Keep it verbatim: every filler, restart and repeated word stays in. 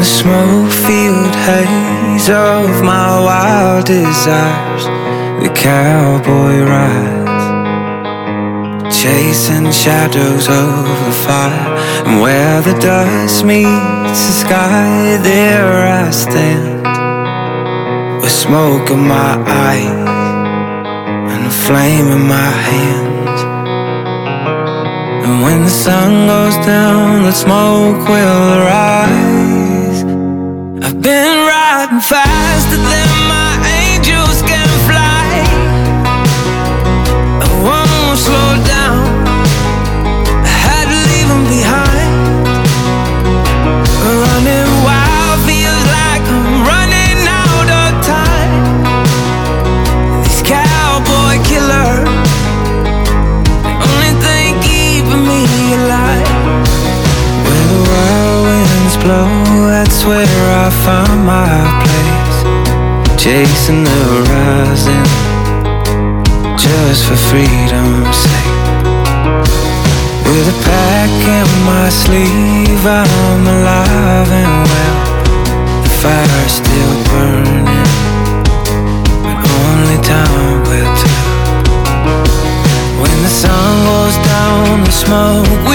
smoke-filled haze of my wild desires, the cowboy rides, chasing shadows of the fire. And where the dust meets the sky, there I stand, with smoke in my eyes and a flame in my hands. And when the sun goes down, the smoke will rise. I've been riding faster than my angels can fly. I won't slow down, I had to leave them behind. Running wild feels like I'm running out of time. These cowboy killers, the only thing keeping me alive. Where the wild winds blow, that's where I found my place, chasing the horizon, just for freedom's sake. With a pack in my sleeve, I'm alive and well. The fire's still burning, but only time will tell. When the sun goes down, the smoke